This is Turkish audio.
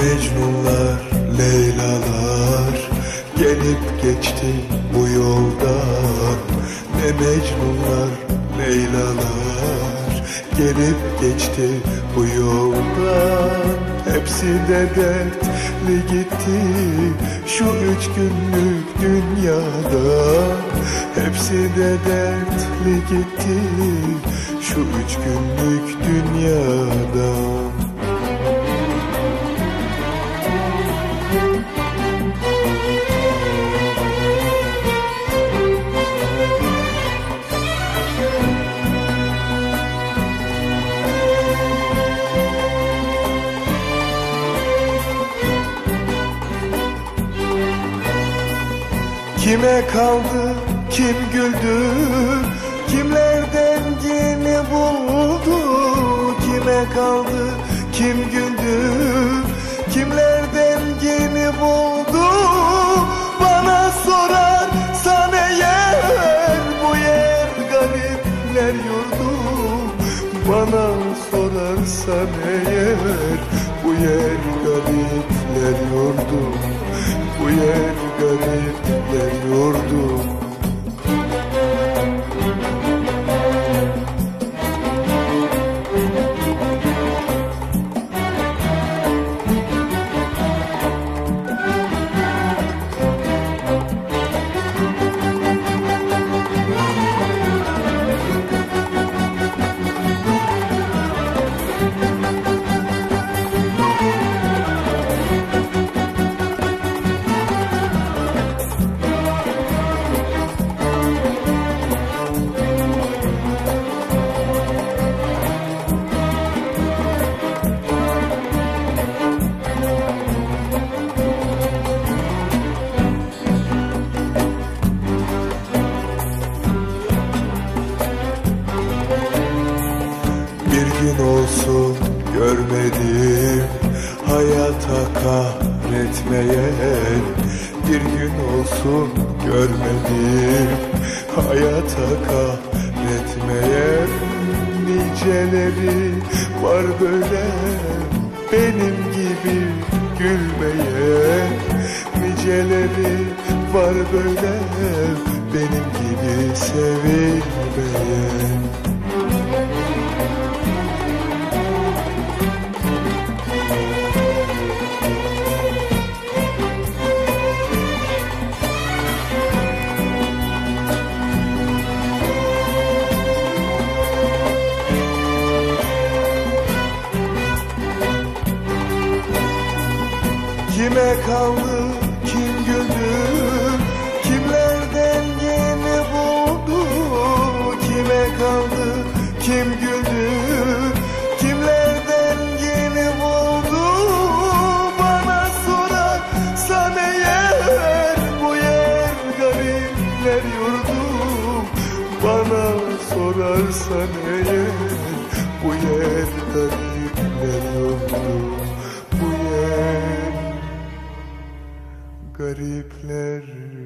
Mecnunlar, Leylalar gelip geçti bu yoldan. Ne Mecnunlar, Leylalar gelip geçti bu yoldan. Hepsi de dertli gitti şu 3 günlük dünyada. Hepsi de dertli gitti şu 3 günlük dünyada. Kime kaldı, kim güldü, kimler dengini buldu? Kime kaldı, kim güldü, kimler dengini buldu? Bana sorarsan eğer bu yer garipler yurdu. Bana sorarsan eğer bu yer garipler yurdu. Bu yer garipler yurdu. Gün olsun görmedim hayata kahretmeyen. Bir gün olsun görmedim hayata kahretmeyen. Niceleri var böyle benim gibi gülmeyen. Niceleri var böyle benim gibi sevilmeyen. Kime kaldı, kim güldü, kimler dengini buldu? Kime kaldı, kim güldü, kimler dengini buldu? Bana sorarsan eğer bu yer garipler yurdu. Bana sorarsan eğer bu yer garipler yurdu. Bu yer garipler